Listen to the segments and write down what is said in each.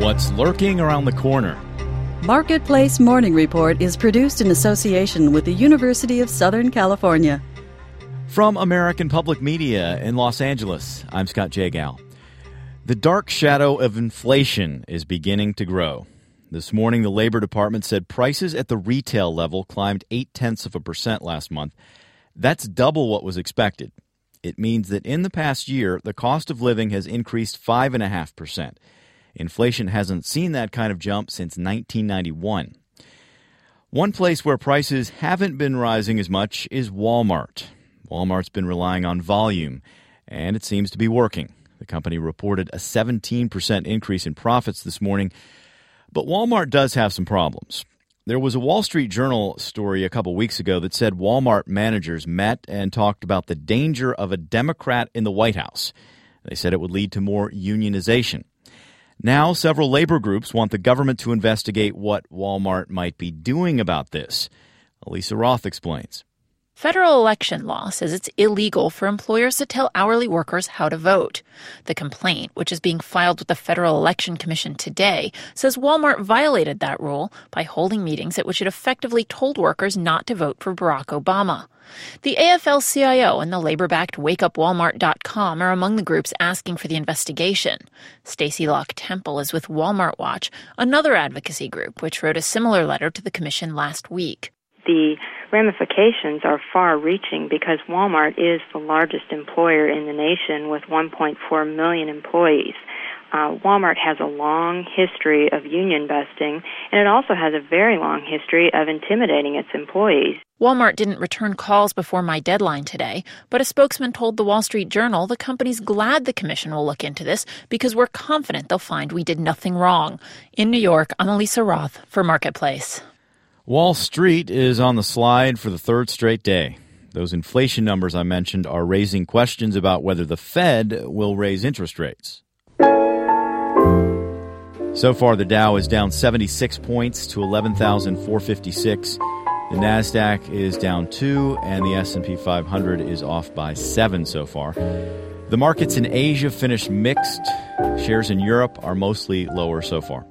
What's lurking around the corner? Marketplace Morning Report is produced in association with the University of Southern California. From American Public Media in Los Angeles, I'm Scott Jagow. The dark shadow of inflation is beginning to grow. This morning, the Labor Department said prices at the retail level climbed 0.8% last month. That's double what was expected. It means that in the past year, the cost of living has increased 5.5%. Inflation hasn't seen that kind of jump since 1991. One place where prices haven't been rising as much is Walmart. Walmart's been relying on volume, and it seems to be working. The company reported a 17% increase in profits this morning, but Walmart does have some problems. There was a Wall Street Journal story a couple weeks ago that said Walmart managers met and talked about the danger of a Democrat in the White House. They said it would lead to more unionization. Now, several labor groups want the government to investigate what Walmart might be doing about this. Elisa Roth explains. Federal election law says it's illegal for employers to tell hourly workers how to vote. The complaint, which is being filed with the Federal Election Commission today, says Walmart violated that rule by holding meetings at which it effectively told workers not to vote for Barack Obama. The AFL-CIO and the labor-backed WakeUpWalmart.com are among the groups asking for the investigation. Stacey Locke Temple is with Walmart Watch, another advocacy group which wrote a similar letter to the commission last week. The ramifications are far-reaching because Walmart is the largest employer in the nation with 1.4 million employees. Walmart has a long history of union busting, and it also has a very long history of intimidating its employees. Walmart didn't return calls before my deadline today, but a spokesman told the Wall Street Journal the company's glad the commission will look into this because we're confident they'll find we did nothing wrong. In New York, I'm Elisa Roth for Marketplace. Wall Street is on the slide for the third straight day. Those inflation numbers I mentioned are raising questions about whether the Fed will raise interest rates. So far, the Dow is down 76 points to 11,456. The NASDAQ is down 2, and the S&P 500 is off by 7 so far. The markets in Asia finished mixed. Shares in Europe are mostly lower so far.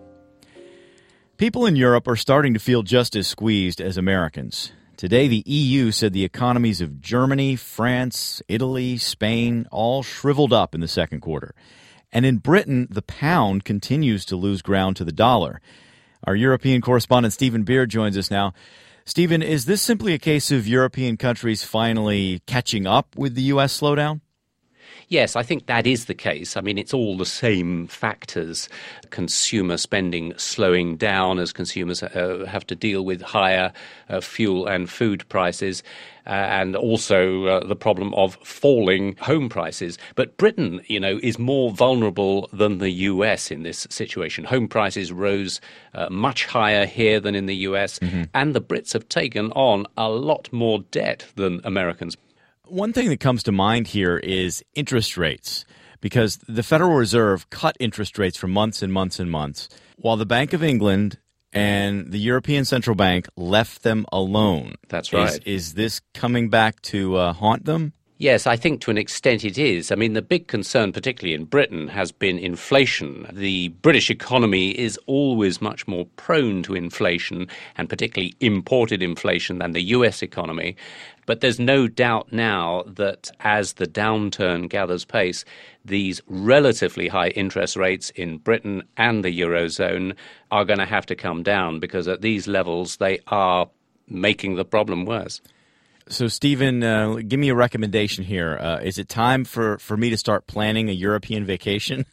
People in Europe are starting to feel just as squeezed as Americans. Today, the EU said the economies of Germany, France, Italy, Spain all shriveled up in the second quarter. And in Britain, the pound continues to lose ground to the dollar. Our European correspondent Stephen Beard joins us now. Stephen, is this simply a case of European countries finally catching up with the U.S. slowdown? Yes, I think that is the case. I mean, it's all the same factors. Consumer spending slowing down as consumers have to deal with higher fuel and food prices, and also the problem of falling home prices. But Britain, is more vulnerable than the US in this situation. Home prices rose much higher here than in the US, and the Brits have taken on a lot more debt than Americans. One thing that comes to mind here is interest rates, because the Federal Reserve cut interest rates for months and months and months, while the Bank of England and the European Central Bank left them alone. That's right. Is this coming back to haunt them? Yes, I think to an extent it is. I mean, the big concern, particularly in Britain, has been inflation. The British economy is always much more prone to inflation, and particularly imported inflation, than the US economy. But there's no doubt now that as the downturn gathers pace, these relatively high interest rates in Britain and the Eurozone are going to have to come down, because at these levels they are making the problem worse. So, Stephen, give me a recommendation here. Is it time for me to start planning a European vacation?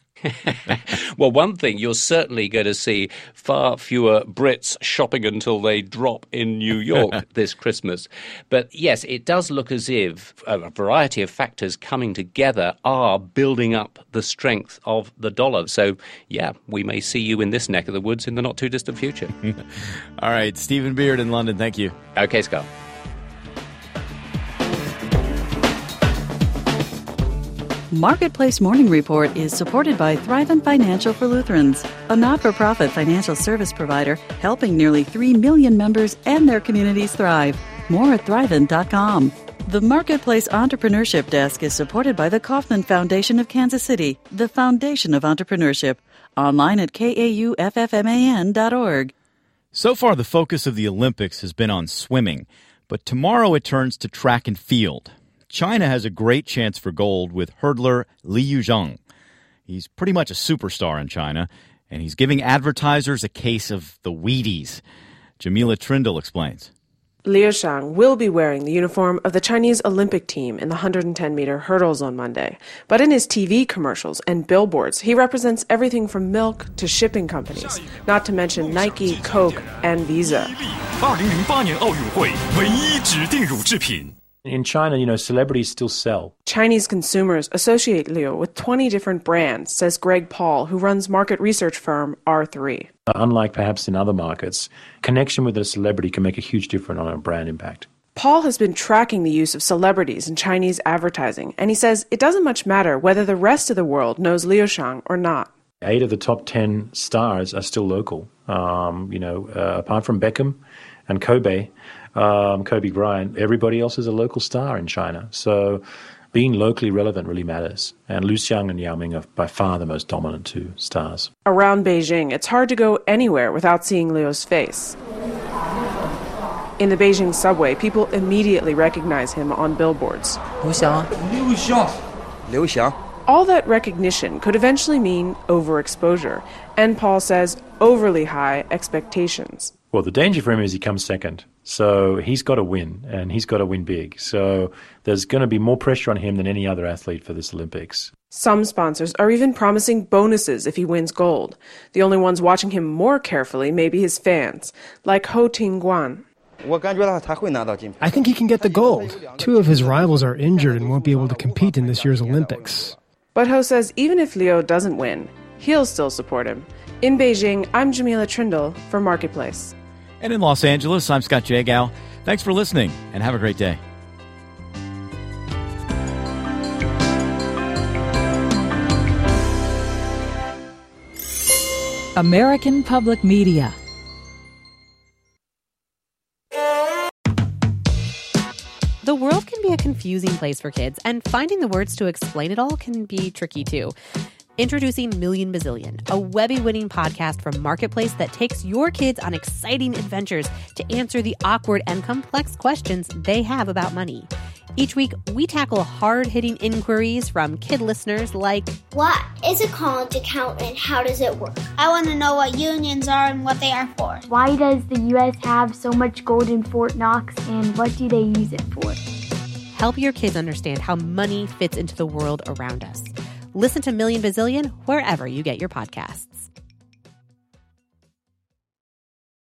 Well, one thing, you're certainly going to see far fewer Brits shopping until they drop in New York this Christmas. But yes, it does look as if a variety of factors coming together are building up the strength of the dollar. So, yeah, we may see you in this neck of the woods in the not too distant future. All right, Stephen Beard in London, thank you. Okay, Scott. Marketplace Morning Report is supported by Thrivent Financial for Lutherans, a not-for-profit financial service provider helping nearly 3 million members and their communities thrive. More at Thrivent.com. The Marketplace Entrepreneurship Desk is supported by the Kauffman Foundation of Kansas City, the foundation of entrepreneurship, Online at kauffman.org. So far, the focus of the Olympics has been on swimming, but tomorrow it turns to track and field. China has a great chance for gold with hurdler Li Yuzhong. He's pretty much a superstar in China, and he's giving advertisers a case of the Wheaties. Jamila Trindle explains. Liu Shang will be wearing the uniform of the Chinese Olympic team in the 110-meter hurdles on Monday. But in his TV commercials and billboards, he represents everything from milk to shipping companies, not to mention Nike, Coke, and Visa. In China, celebrities still sell. Chinese consumers associate Liu with 20 different brands, says Greg Paul, who runs market research firm R3. Unlike perhaps in other markets, connection with a celebrity can make a huge difference on a brand impact. Paul has been tracking the use of celebrities in Chinese advertising, and he says it doesn't much matter whether the rest of the world knows Liu Shang or not. 8 of the top 10 stars are still local. Apart from Beckham and Kobe Bryant, everybody else is a local star in China. So being locally relevant really matters. And Liu Xiang and Yao Ming are by far the most dominant two stars. Around Beijing, it's hard to go anywhere without seeing Liu's face. In the Beijing subway, people immediately recognize him on billboards. Liu Xiang. Liu Xiang. Liu Xiang. All that recognition could eventually mean overexposure, and Paul says overly high expectations. Well, the danger for him is he comes second. So he's got to win, and he's got to win big. So there's going to be more pressure on him than any other athlete for this Olympics. Some sponsors are even promising bonuses if he wins gold. The only ones watching him more carefully may be his fans, like Ho Tingguan. I think he can get the gold. 2 of his rivals are injured and won't be able to compete in this year's Olympics. But Ho says even if Liu doesn't win, he'll still support him. In Beijing, I'm Jamila Trindle for Marketplace. And in Los Angeles, I'm Scott Jagow. Thanks for listening, and have a great day. American Public Media. The world can be a confusing place for kids, and finding the words to explain it all can be tricky too. Introducing Million Bazillion, a Webby-winning podcast from Marketplace that takes your kids on exciting adventures to answer the awkward and complex questions they have about money. Each week, we tackle hard-hitting inquiries from kid listeners like, what is a college account and how does it work? I want to know what unions are and what they are for. Why does the U.S. have so much gold in Fort Knox and what do they use it for? Help your kids understand how money fits into the world around us. Listen to Million Bazillion wherever you get your podcasts.